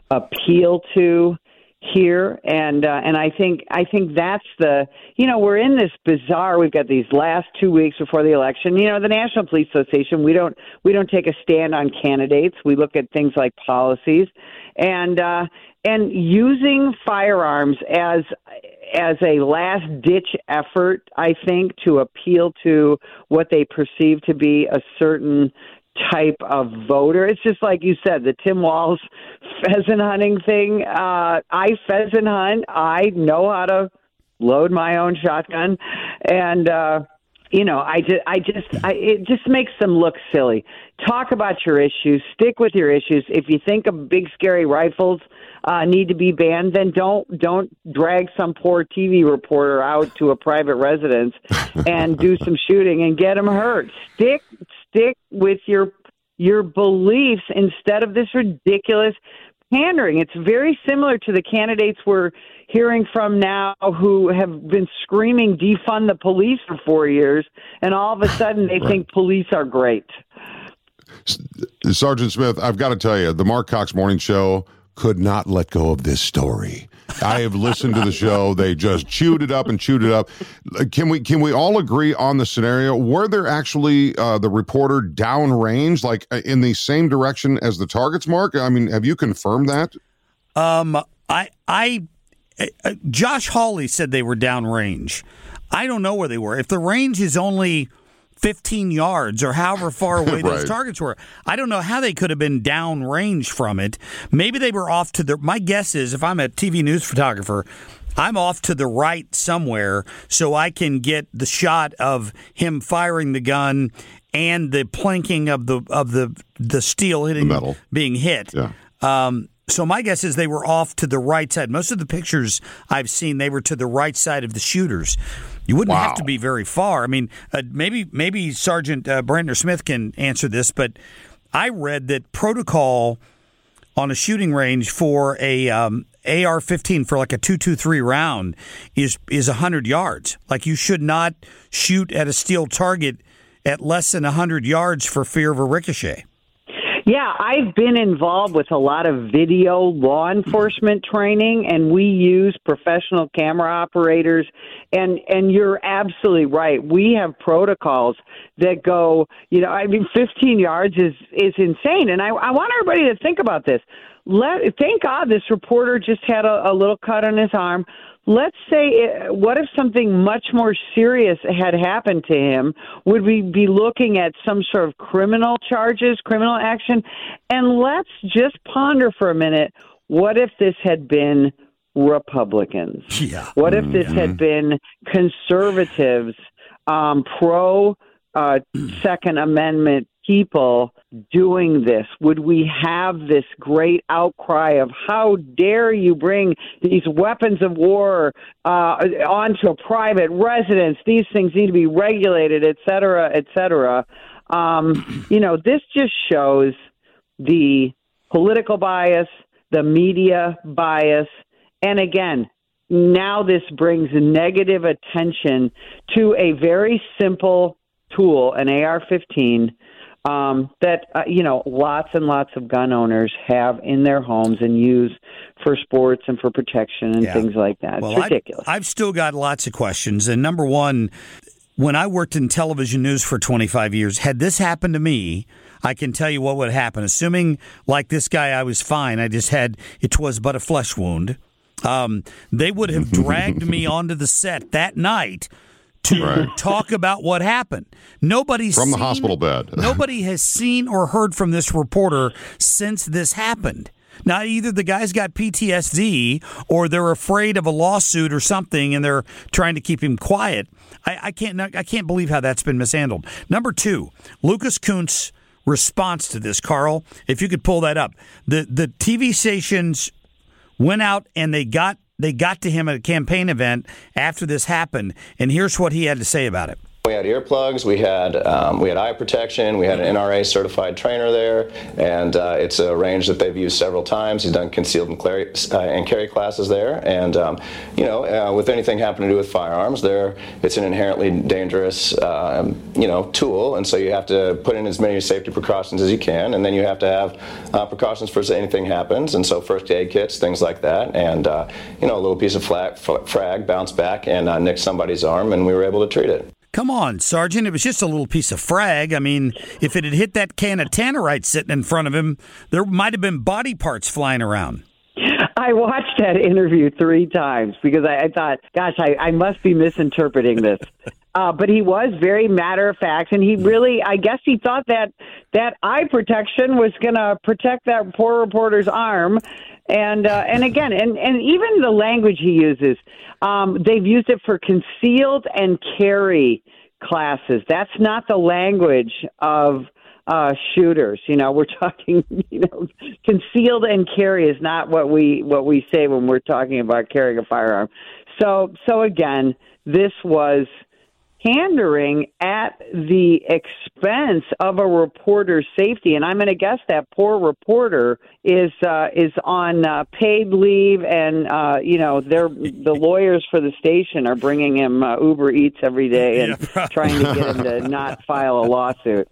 [SPEAKER 6] appeal to here, and uh, and I think I think that's the you know we're in this bizarre. We've got these last two weeks before the election. You know, the National Police Association. We don't we don't take a stand on candidates. We look at things like policies, and uh, and using firearms as as a last-ditch effort, I think, to appeal to what they perceive to be a certain type of voter. It's just like you said, the Tim Walz pheasant hunting thing. Uh, I pheasant hunt. I know how to load my own shotgun. And, uh, you know, I just, I just, I, it just makes them look silly. Talk about your issues. Stick with your issues. If you think of big, scary rifles uh, need to be banned, then don't don't drag some poor T V reporter out to a private residence and do some shooting and get them hurt. Stick stick with your your beliefs instead of this ridiculous pandering. It's very similar to the candidates we're hearing from now who have been screaming defund the police for four years, and all of a sudden they right. think police are great.
[SPEAKER 4] Sergeant Smith, I've got to tell you, the Mark Cox Morning Show could not let go of this story. I have listened to the show. They just chewed it up and chewed it up. Can we can we all agree on the scenario? Were there actually uh, the reporter downrange, like in the same direction as the targets, Mark? I mean, have you confirmed that?
[SPEAKER 2] Um, I I uh, Josh Hawley said they were downrange. I don't know where they were. If the range is only fifteen yards or however far away those right. targets were, I don't know how they could have been downrange from it. Maybe they were off to the, my guess is if I'm a T V news photographer, I'm off to the right somewhere so I can get the shot of him firing the gun and the planking of the of the the steel hitting
[SPEAKER 4] the metal.
[SPEAKER 2] being hit.
[SPEAKER 4] Yeah.
[SPEAKER 2] Um, so my guess is they were off to the right side. Most of the pictures I've seen, they were to the right side of the shooters. You wouldn't wow. have to be very far. I mean, uh, maybe maybe Sergeant uh, Brandner Smith can answer this, but I read that protocol on a shooting range for a um, A R fifteen for like a two twenty-three round is is one hundred yards. Like you should not shoot at a steel target at less than one hundred yards for fear of a ricochet.
[SPEAKER 6] Yeah, I've been involved with a lot of video law enforcement training, and we use professional camera operators. And and you're absolutely right. We have protocols that go, you know, I mean, fifteen yards is, is insane. And I, I want everybody to think about this. Let Thank God this reporter just had a, a little cut on his arm. Let's say, it, what if something much more serious had happened to him? Would we be looking at some sort of criminal charges, criminal action? And let's just ponder for a minute, what if this had been Republicans?
[SPEAKER 2] Yeah.
[SPEAKER 6] What if this had been conservatives, um, pro uh, Second Amendment people doing this? Would we have this great outcry of how dare you bring these weapons of war uh, onto a private residence? These things need to be regulated, et cetera, et cetera. Um, you know, this just shows the political bias, the media bias, and again, now this brings negative attention to a very simple tool, an A R fifteen, Um, that, uh, you know, lots and lots of gun owners have in their homes and use for sports and for protection and yeah. things like that.
[SPEAKER 2] Well,
[SPEAKER 6] it's ridiculous.
[SPEAKER 2] I, I've still got lots of questions. And number one, when I worked in television news for twenty-five years, had this happened to me, I can tell you what would happen. Assuming, like this guy, I was fine. I just had, it was but a flesh wound. Um, they would have dragged me onto the set that night to
[SPEAKER 4] Right.
[SPEAKER 2] talk about what happened. Nobody's
[SPEAKER 4] From the
[SPEAKER 2] seen-
[SPEAKER 4] hospital bed.
[SPEAKER 2] Nobody has seen or heard from this reporter since this happened. Now, either the guy's got P T S D or they're afraid of a lawsuit or something, and they're trying to keep him quiet. I, I can't. I can't believe how that's been mishandled. Number two, Lucas Kuntz' response to this, Carl. If you could pull that up, the the T V stations went out and they got they got to him at a campaign event after this happened, and here's what he had to say about it.
[SPEAKER 7] We had earplugs, we had um, we had eye protection, we had an N R A certified trainer there, and uh, it's a range that they've used several times. He's done concealed and, carry, uh, and carry classes there, and um, you know, uh, with anything having to do with firearms, there it's an inherently dangerous um, you know tool, and so you have to put in as many safety precautions as you can, and then you have to have uh, precautions for if anything happens, and so first aid kits, things like that, and uh, you know, a little piece of flag, frag bounced back and uh, nicked somebody's arm, and we were able to treat it.
[SPEAKER 2] Come on, Sergeant. It was just a little piece of frag. I mean, if it had hit that can of Tannerite sitting in front of him, there might have been body parts flying around.
[SPEAKER 6] I watched that interview three times because I, I thought, gosh, I, I must be misinterpreting this. Uh, but he was very matter of fact, and he really, I guess he thought that that eye protection was going to protect that poor reporter's arm. And uh, and again, and, and even the language he uses, um, they've used it for concealed and carry classes. That's not the language of uh, shooters. You know, we're talking, you know, concealed and carry is not what we what we say when we're talking about carrying a firearm. So so again, this was pandering at the expense of a reporter's safety, and I'm going to guess that poor reporter is uh, is on uh, paid leave, and uh, you know, they're the lawyers for the station are bringing him uh, Uber Eats every day and
[SPEAKER 2] Yeah,
[SPEAKER 6] trying to get him to not file a lawsuit.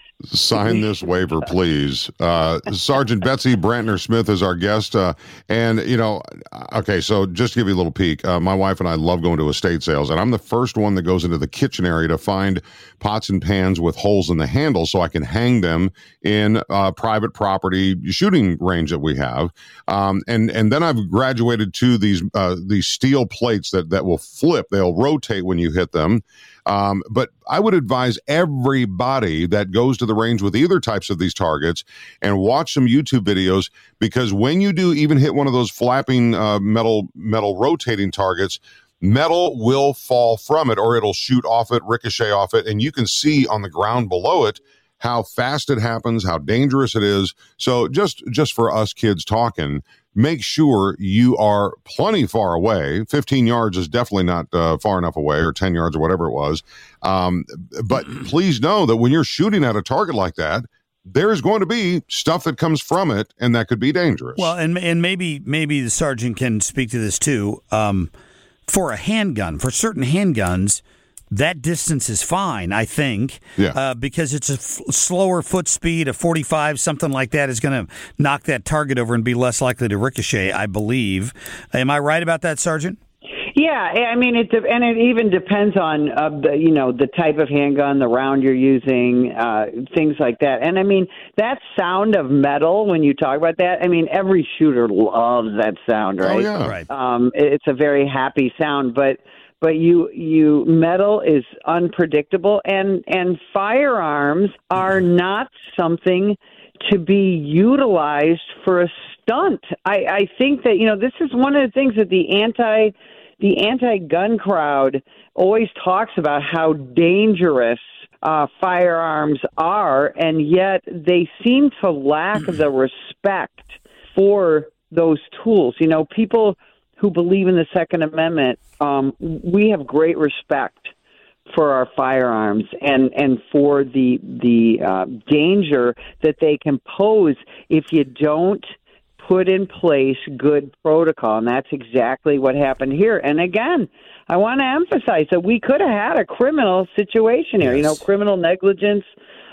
[SPEAKER 4] Sign this waiver, please. Uh, Sergeant Betsy Brantner Smith is our guest. Uh, and, you know, okay, so just to give you a little peek, uh, my wife and I love going to estate sales, and I'm the first one that goes into the kitchen area to find pots and pans with holes in the handle so I can hang them in uh, private property shooting range that we have. Um, and, and then I've graduated to these uh, these steel plates that, that will flip. They'll rotate when you hit them. Um, but I would advise everybody that goes to the range with either types of these targets and watch some YouTube videos, because when you do even hit one of those flapping uh, metal metal rotating targets, metal will fall from it, or it'll shoot off it, ricochet off it, and you can see on the ground below it how fast it happens, how dangerous it is. So just just for us kids talking, make sure you are plenty far away. fifteen yards is definitely not uh, far enough away, or ten yards or whatever it was. Um, but please know that when you're shooting at a target like that, there's going to be stuff that comes from it, and that could be dangerous.
[SPEAKER 2] Well, and and maybe maybe the sergeant can speak to this too. Um, for a handgun, for certain handguns, that distance is fine, I think,
[SPEAKER 4] yeah.
[SPEAKER 2] uh, because it's a f- slower foot speed. A forty-five, something like that, is going to knock that target over and be less likely to ricochet, I believe. Am I right about that, Sergeant?
[SPEAKER 6] Yeah, I mean, it de- and it even depends on uh, the you know the type of handgun, the round you're using, uh, things like that. And I mean, that sound of metal when you talk about that, I mean, every shooter loves that sound, right?
[SPEAKER 4] Oh yeah,
[SPEAKER 2] right.
[SPEAKER 6] Um, it's a very happy sound, but but you you metal is unpredictable, and and firearms are not something to be utilized for a stunt. I, I think that you know this is one of the things that the anti The anti-gun crowd always talks about how dangerous uh, firearms are, and yet they seem to lack the respect for those tools. You know, people who believe in the Second Amendment, um, we have great respect for our firearms and, and for the the uh, danger that they can pose if you don't put in place good protocol, and that's exactly what happened here. And again, I want to emphasize that we could have had a criminal situation here, yes. you know, criminal negligence,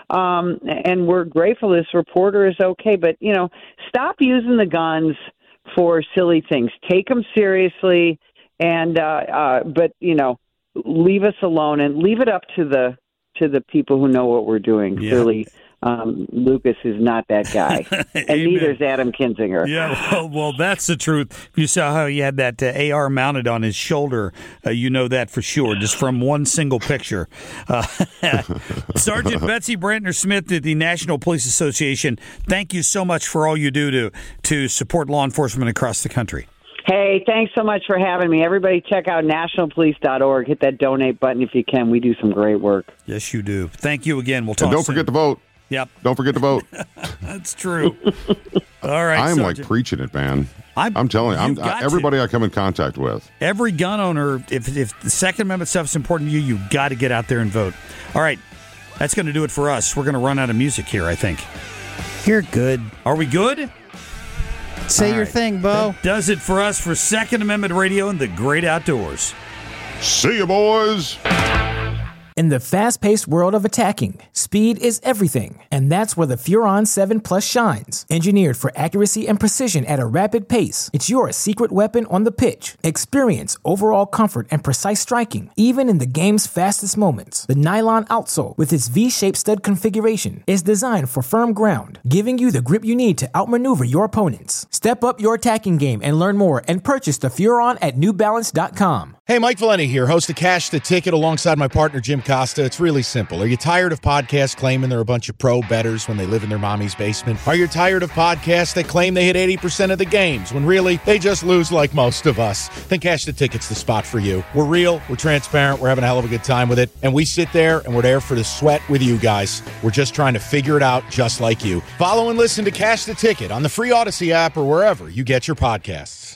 [SPEAKER 6] um, and we're grateful this reporter is okay. But, you know, stop using the guns for silly things. Take them seriously, and uh, uh, but, you know, leave us alone and leave it up to the to the people who know what we're doing. Yeah. Clearly, um, Lucas is not that guy, and neither is Adam Kinzinger.
[SPEAKER 2] Yeah, well, well, that's the truth. If you saw how he had that uh, A R mounted on his shoulder, uh, you know that for sure, just from one single picture. Uh, Sergeant Betsy Brantner Smith at the National Police Association, thank you so much for all you do to to support law enforcement across the country.
[SPEAKER 6] Hey, thanks so much for having me. Everybody check out national police dot org. Hit that donate button if you can. We do some great work.
[SPEAKER 2] Yes, you do. Thank you again. We'll talk
[SPEAKER 4] And don't
[SPEAKER 2] soon.
[SPEAKER 4] forget to vote.
[SPEAKER 2] Yep.
[SPEAKER 4] Don't forget to vote.
[SPEAKER 2] That's true. All right,
[SPEAKER 4] I'm
[SPEAKER 2] Sergeant.
[SPEAKER 4] like preaching it, man.
[SPEAKER 2] I'm,
[SPEAKER 4] I'm telling you, I'm,
[SPEAKER 2] you've got
[SPEAKER 4] I, everybody
[SPEAKER 2] to.
[SPEAKER 4] I come in contact with.
[SPEAKER 2] Every gun owner, if, if the Second Amendment stuff is important to you, you've got to get out there and vote. All right, that's going to do it for us. We're going to run out of music here, I think.
[SPEAKER 3] You're good.
[SPEAKER 2] Are we good?
[SPEAKER 3] Say
[SPEAKER 2] All
[SPEAKER 3] your
[SPEAKER 2] right.
[SPEAKER 3] thing, Bo.
[SPEAKER 2] That does it for us for Second Amendment Radio and the Great Outdoors.
[SPEAKER 4] See you, boys.
[SPEAKER 8] In the fast-paced world of attacking, speed is everything, and that's where the Furon seven Plus shines. Engineered for accuracy and precision at a rapid pace, it's your secret weapon on the pitch. Experience overall comfort and precise striking, even in the game's fastest moments. The nylon outsole, with its V-shaped stud configuration, is designed for firm ground, giving you the grip you need to outmaneuver your opponents. Step up your attacking game and learn more and purchase the Furon at new balance dot com.
[SPEAKER 1] Hey, Mike Valenti here, host of Cash the Ticket alongside my partner Jim Costa. It's really simple. Are you tired of podcasts claiming they're a bunch of pro bettors when they live in their mommy's basement? Are you tired of podcasts that claim they hit eighty percent of the games when really they just lose like most of us? Then Cash the Ticket's the spot for you. We're real, we're transparent, we're having a hell of a good time with it, and we sit there and we're there for the sweat with you guys. We're just trying to figure it out just like you. Follow and listen to Cash the Ticket on the free Odyssey app or wherever you get your podcasts.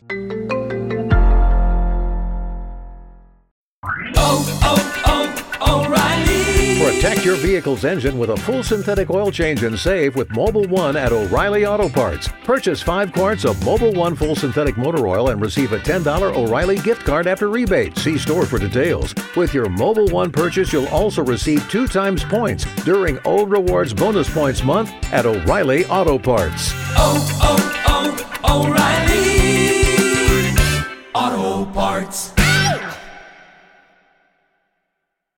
[SPEAKER 9] Oh, oh, oh, O'Reilly. Protect your vehicle's engine with a full synthetic oil change and save with Mobil one at O'Reilly Auto Parts. Purchase five quarts of Mobil one full synthetic motor oil and receive a ten dollars O'Reilly gift card after rebate. See store for details. With your Mobil one purchase, you'll also receive two times points during Old Rewards Bonus Points Month at O'Reilly Auto Parts.
[SPEAKER 10] Oh, oh, oh, O'Reilly Auto Parts.